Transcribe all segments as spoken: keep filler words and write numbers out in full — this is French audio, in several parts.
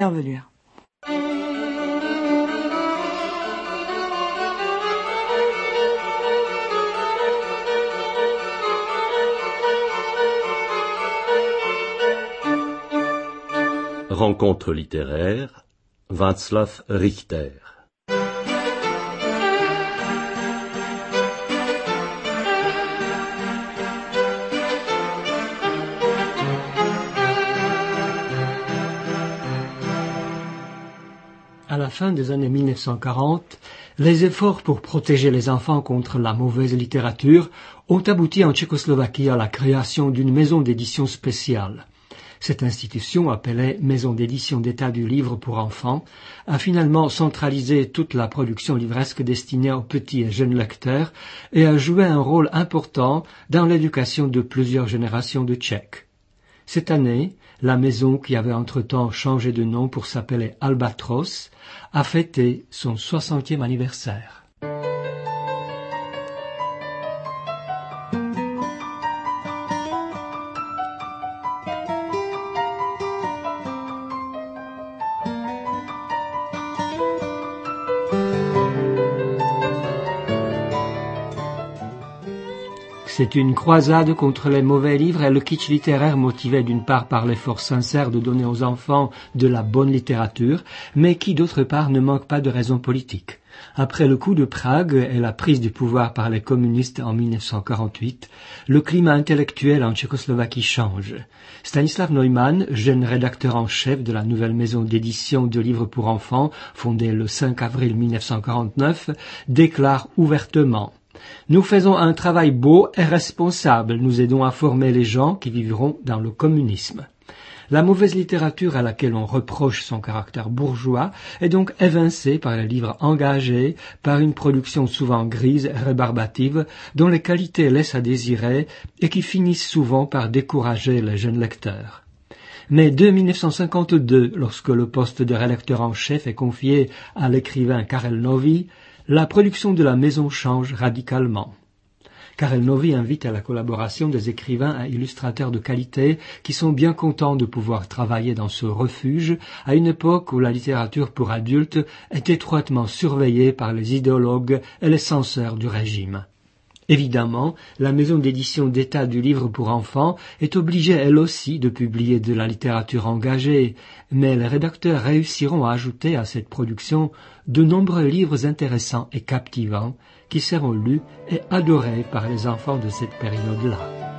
Bienvenue. Rencontre littéraire, Václav Richter. À la fin des années mille neuf cent quarante, les efforts pour protéger les enfants contre la mauvaise littérature ont abouti en Tchécoslovaquie à la création d'une maison d'édition spéciale. Cette institution, appelée Maison d'édition d'État du livre pour enfants, a finalement centralisé toute la production livresque destinée aux petits et jeunes lecteurs et a joué un rôle important dans l'éducation de plusieurs générations de Tchèques. Cette année, la maison, qui avait entre-temps changé de nom pour s'appeler Albatros, a fêté son soixantième anniversaire. C'est une croisade contre les mauvais livres et le kitsch littéraire motivé d'une part par l'effort sincère de donner aux enfants de la bonne littérature, mais qui d'autre part ne manque pas de raisons politiques. Après le coup de Prague et la prise du pouvoir par les communistes en mille neuf cent quarante-huit, le climat intellectuel en Tchécoslovaquie change. Stanislav Neumann, jeune rédacteur en chef de la nouvelle maison d'édition de livres pour enfants, fondée le cinq avril mille neuf cent quarante-neuf, déclare ouvertement: Nous faisons un travail beau et responsable, nous aidons à former les gens qui vivront dans le communisme. La mauvaise littérature à laquelle on reproche son caractère bourgeois est donc évincée par les livres engagés, par une production souvent grise et rébarbative, dont les qualités laissent à désirer et qui finissent souvent par décourager les jeunes lecteurs. Mais dès mille neuf cent cinquante-deux, lorsque le poste de rédacteur en chef est confié à l'écrivain Karel Nový, la production de la maison change radicalement. Karel Nový invite à la collaboration des écrivains et illustrateurs de qualité qui sont bien contents de pouvoir travailler dans ce refuge à une époque où la littérature pour adultes est étroitement surveillée par les idéologues et les censeurs du régime. Évidemment, la maison d'édition d'État du livre pour enfants est obligée elle aussi de publier de la littérature engagée, mais les rédacteurs réussiront à ajouter à cette production de nombreux livres intéressants et captivants qui seront lus et adorés par les enfants de cette période-là.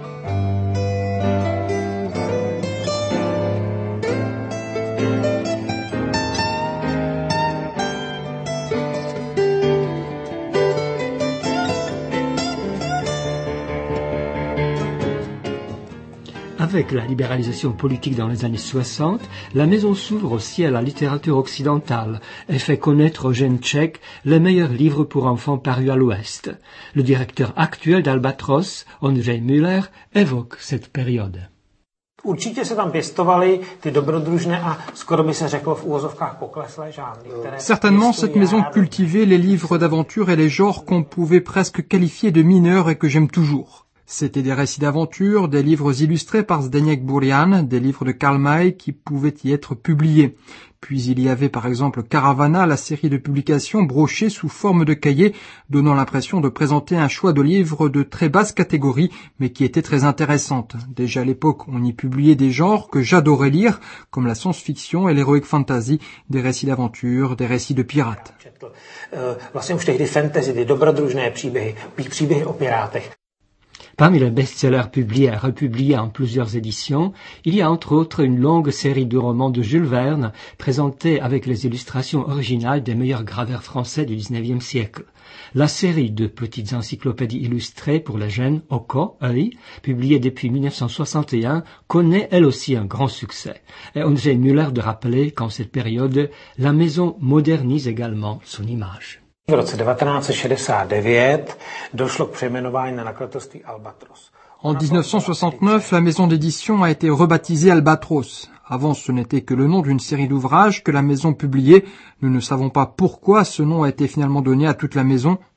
Avec la libéralisation politique dans les années soixante, la maison s'ouvre aussi à la littérature occidentale et fait connaître aux jeunes Tchèques les meilleurs livres pour enfants parus à l'Ouest. Le directeur actuel d'Albatros, Ondřej Müller, évoque cette période. Určitě se tam pěstovaly ty dobrodružné a skoro by se řeklo v úvozovkách pokleslé žánry. Certainement, cette maison cultivait les livres d'aventure et les genres qu'on pouvait presque qualifier de mineurs et que j'aime toujours. C'était des récits d'aventure, des livres illustrés par Zdeněk Burian, des livres de Karl May qui pouvaient y être publiés. Puis il y avait par exemple Caravana, la série de publications brochées sous forme de cahiers, donnant l'impression de présenter un choix de livres de très basse catégorie, mais qui étaient très intéressantes. Déjà à l'époque, on y publiait des genres que j'adorais lire, comme la science-fiction et l'heroic fantasy, des récits d'aventure, des récits de pirates. Vlastně už tehdy fantasy, ty dobrodružné příběhy, příběhy o pirátech. Parmi les best-sellers publiés et republiés en plusieurs éditions, il y a entre autres une longue série de romans de Jules Verne présentés avec les illustrations originales des meilleurs graveurs français du dix-neuvième siècle. La série de petites encyclopédies illustrées pour les jeunes, Oko, œil, publiée depuis mille neuf cent soixante et un, connaît elle aussi un grand succès. Et Ondřej Müller de rappeler qu'en cette période, la maison modernise également son image. V roce devatenáct set šedesát devět došlo k přejmenování na nakladatelství Albatros. En dix-neuf cent soixante-neuf, la maison d'édition a été rebaptisée Albatros. Avant, ce n'était que le nom d'une série d'ouvrages que la maison publiait. Nous ne savons pas pourquoi ce nom a été finalement donné à toute la maison.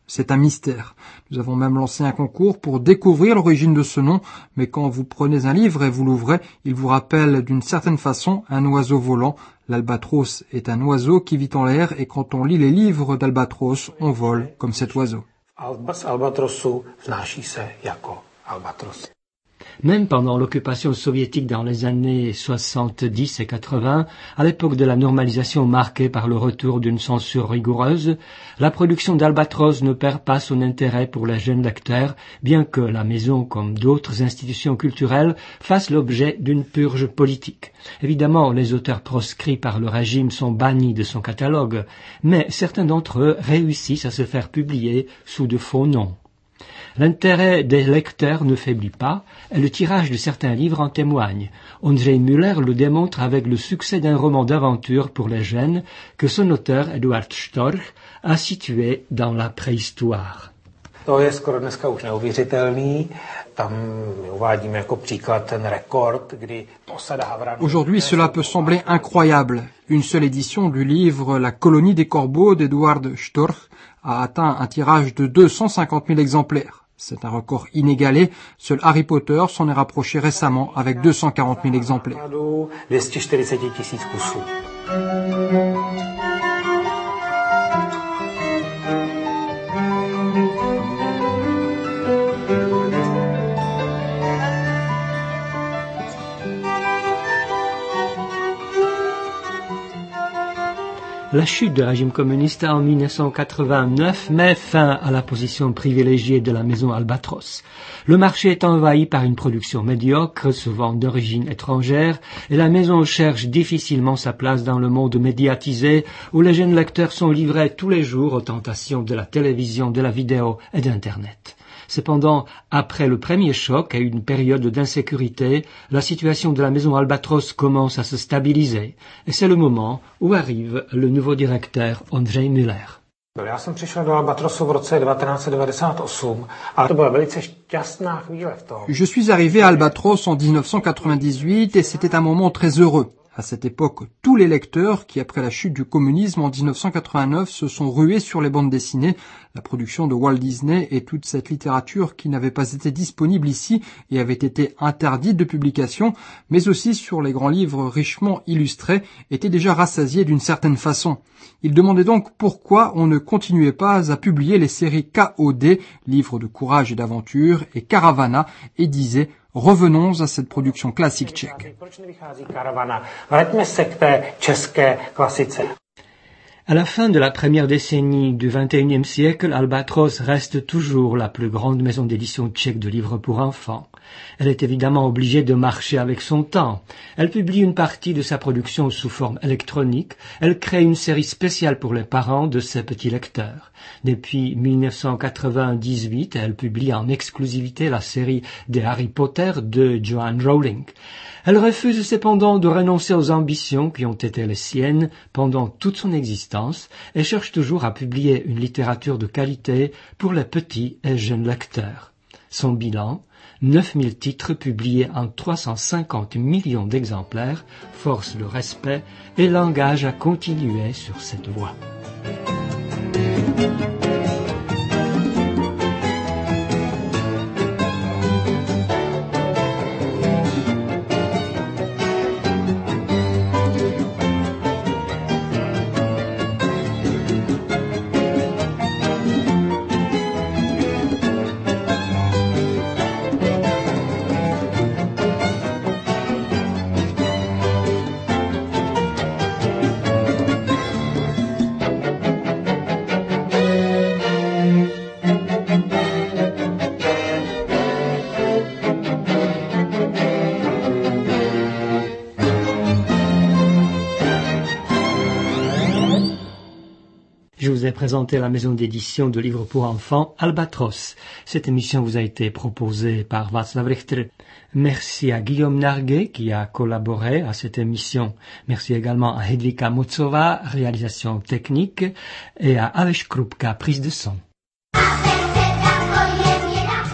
C'est un mystère. Nous avons même lancé un concours pour découvrir l'origine de ce nom, mais quand vous prenez un livre et vous l'ouvrez, il vous rappelle d'une certaine façon un oiseau volant. L'albatros est un oiseau qui vit en l'air et quand on lit les livres d'Albatros, on vole comme cet oiseau. Même pendant l'occupation soviétique dans les années soixante-dix et quatre-vingts, à l'époque de la normalisation marquée par le retour d'une censure rigoureuse, la production d'Albatros ne perd pas son intérêt pour les jeunes lecteurs, bien que la maison, comme d'autres institutions culturelles, fasse l'objet d'une purge politique. Évidemment, les auteurs proscrits par le régime sont bannis de son catalogue, mais certains d'entre eux réussissent à se faire publier sous de faux noms. L'intérêt des lecteurs ne faiblit pas, et le tirage de certains livres en témoigne. Ondřej Müller le démontre avec le succès d'un roman d'aventure pour les jeunes que son auteur, Eduard Storch, a situé dans la préhistoire. To je skoro dneska už neuvěřitelný. Tam uvádíme jako příklad ten rekord, kdy osada Havranů. Aujourd'hui, cela peut sembler incroyable. Une seule édition du livre La colonie des corbeaux d'Eduard Storch a atteint un tirage de deux cent cinquante mille exemplaires. C'est un record inégalé. Seul Harry Potter s'en est rapproché récemment avec deux cent quarante mille exemplaires. dvě stě čtyřicet tisíc kusů. La chute du régime communiste en mille neuf cent quatre-vingt-neuf met fin à la position privilégiée de la maison Albatros. Le marché est envahi par une production médiocre, souvent d'origine étrangère, et la maison cherche difficilement sa place dans le monde médiatisé où les jeunes lecteurs sont livrés tous les jours aux tentations de la télévision, de la vidéo et d'Internet. Cependant, après le premier choc et une période d'insécurité, la situation de la maison Albatros commence à se stabiliser. Et c'est le moment où arrive le nouveau directeur Ondřej Müller. Já jsem přišel do Albatrosu v roce devatenáct set devadesát osm a to byla velice šťastná chvíle v tom. Je suis arrivé à Albatros en dix-neuf cent quatre-vingt-dix-huit et c'était un moment très heureux. À cette époque, tous les lecteurs qui, après la chute du communisme en dix-neuf cent quatre-vingt-neuf, se sont rués sur les bandes dessinées, la production de Walt Disney et toute cette littérature qui n'avait pas été disponible ici et avait été interdite de publication, mais aussi sur les grands livres richement illustrés, étaient déjà rassasiés d'une certaine façon. Ils demandaient donc pourquoi on ne continuait pas à publier les séries K O D, livres de courage et d'aventure, et Caravana, et disaient « Revenons à cette production classique tchèque ». À la fin de la première décennie du vingt et unième siècle, Albatros reste toujours la plus grande maison d'édition tchèque de livres pour enfants. Elle est évidemment obligée de marcher avec son temps. Elle publie une partie de sa production sous forme électronique. Elle crée une série spéciale pour les parents de ses petits lecteurs. Depuis mille neuf cent quatre-vingt-dix-huit, elle publie en exclusivité la série des Harry Potter de Joanne Rowling. Elle refuse cependant de renoncer aux ambitions qui ont été les siennes pendant toute son existence et cherche toujours à publier une littérature de qualité pour les petits et jeunes lecteurs. Son bilan, neuf mille titres publiés en trois cent cinquante millions d'exemplaires, force le respect et l'engage à continuer sur cette voie. Je vous ai présenté la maison d'édition de livres pour enfants Albatros. Cette émission vous a été proposée par Václav Richter. Merci à Guillaume Narguet qui a collaboré à cette émission. Merci également à Hedvika Mocová, réalisation technique, et à Aleš Krupka, prise de son.